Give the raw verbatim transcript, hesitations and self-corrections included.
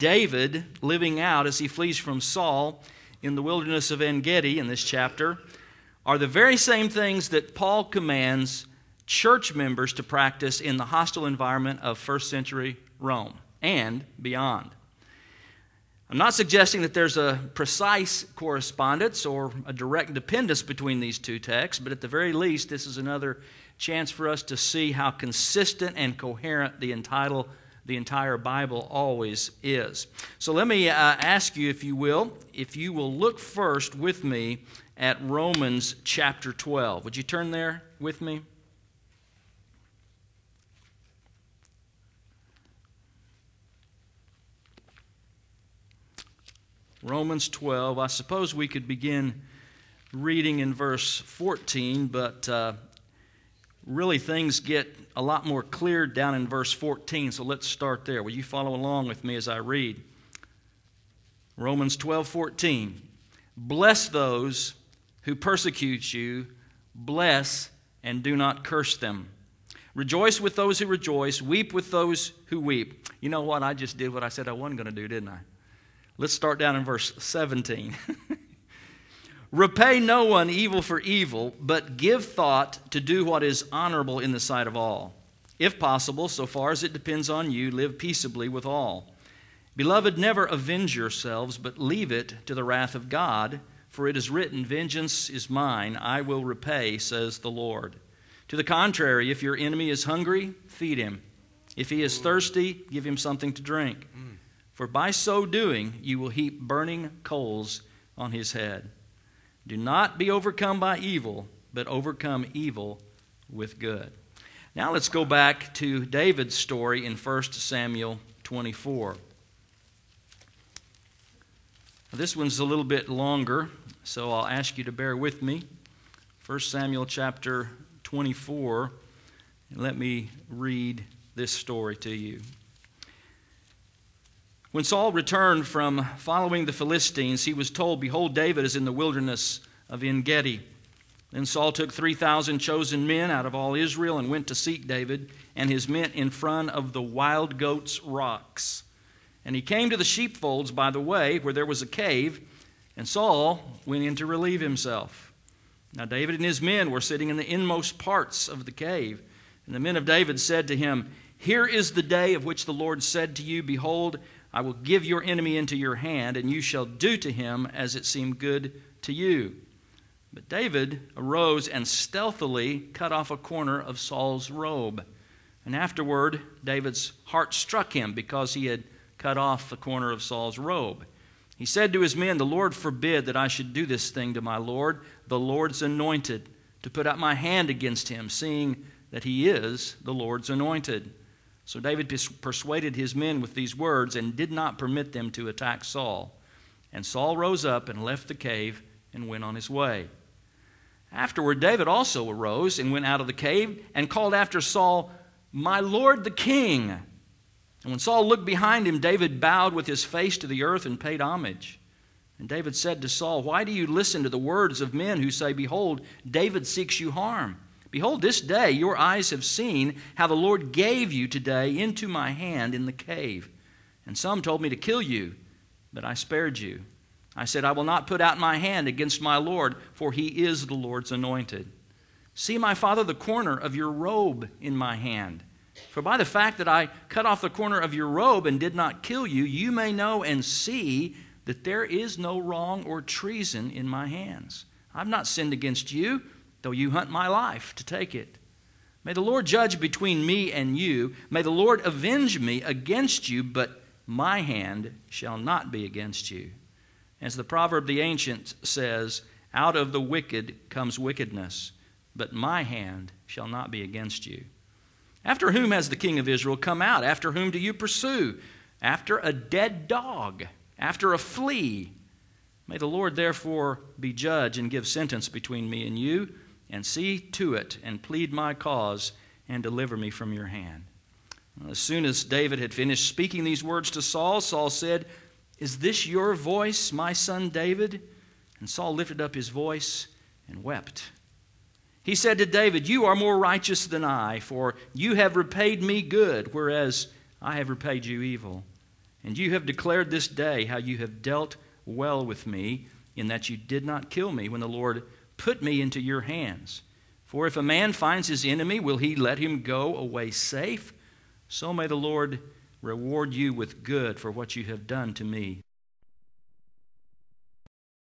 David living out as he flees from Saul in the wilderness of En-Gedi in this chapter are the very same things that Paul commands church members to practice in the hostile environment of first century Rome and beyond. I'm not suggesting that there's a precise correspondence or a direct dependence between these two texts, but at the very least, this is another chance for us to see how consistent and coherent the entire, the entire Bible always is. So let me uh, ask you, if you will, if you will look first with me at Romans chapter twelve. Would you turn there with me? Romans twelve. I suppose we could begin reading in verse fourteen, but uh, really things get a lot more clear down in verse fourteen, so let's start there. Will you follow along with me as I read? Romans twelve fourteen. Bless those who persecute you, bless and do not curse them. Rejoice with those who rejoice, weep with those who weep. You know what? I just did what I said I wasn't going to do, didn't I? Let's start down in verse seventeen. Repay no one evil for evil, but give thought to do what is honorable in the sight of all. If possible, so far as it depends on you, live peaceably with all. Beloved, never avenge yourselves, but leave it to the wrath of God, for it is written, vengeance is mine, I will repay, says the Lord. To the contrary, if your enemy is hungry, feed him. If he is thirsty, give him something to drink. For by so doing, you will heap burning coals on his head. Do not be overcome by evil, but overcome evil with good. Now let's go back to David's story in First Samuel twenty-four. This one's a little bit longer, so I'll ask you to bear with me. First Samuel chapter twenty-four, and let me read this story to you. When Saul returned from following the Philistines, he was told, behold, David is in the wilderness of En-Gedi. Then Saul took three thousand chosen men out of all Israel and went to seek David and his men in front of the wild goats' rocks. And he came to the sheepfolds by the way where there was a cave, and Saul went in to relieve himself. Now David and his men were sitting in the inmost parts of the cave. And the men of David said to him, here is the day of which the Lord said to you, behold, I will give your enemy into your hand, and you shall do to him as it seemed good to you. But David arose and stealthily cut off a corner of Saul's robe. And afterward, David's heart struck him because he had cut off the corner of Saul's robe. He said to his men, the Lord forbid that I should do this thing to my Lord, the Lord's anointed, to put out my hand against him, seeing that he is the Lord's anointed. So David persuaded his men with these words and did not permit them to attack Saul. And Saul rose up and left the cave and went on his way. Afterward, David also arose and went out of the cave and called after Saul, my Lord the king. And when Saul looked behind him, David bowed with his face to the earth and paid homage. And David said to Saul, why do you listen to the words of men who say, behold, David seeks you harm? Behold, this day your eyes have seen how the Lord gave you today into my hand in the cave. And some told me to kill you, but I spared you. I said, I will not put out my hand against my Lord, for he is the Lord's anointed. See, my father, the corner of your robe in my hand. For by the fact that I cut off the corner of your robe and did not kill you, you may know and see that there is no wrong or treason in my hands. I've not sinned against you, though you hunt my life to take it. May the Lord judge between me and you. May the Lord avenge me against you, but my hand shall not be against you. As the proverb of the ancient says, out of the wicked comes wickedness, but my hand shall not be against you. After whom has the king of Israel come out? After whom do you pursue? After a dead dog, after a flea. May the Lord therefore be judge and give sentence between me and you, and see to it, and plead my cause, and deliver me from your hand. As soon as David had finished speaking these words to Saul, Saul said, is this your voice, my son David? And Saul lifted up his voice and wept. He said to David, you are more righteous than I, for you have repaid me good, whereas I have repaid you evil. And you have declared this day how you have dealt well with me, in that you did not kill me when the Lord put me into your hands. For if a man finds his enemy, will he let him go away safe? So may the Lord reward you with good for what you have done to me.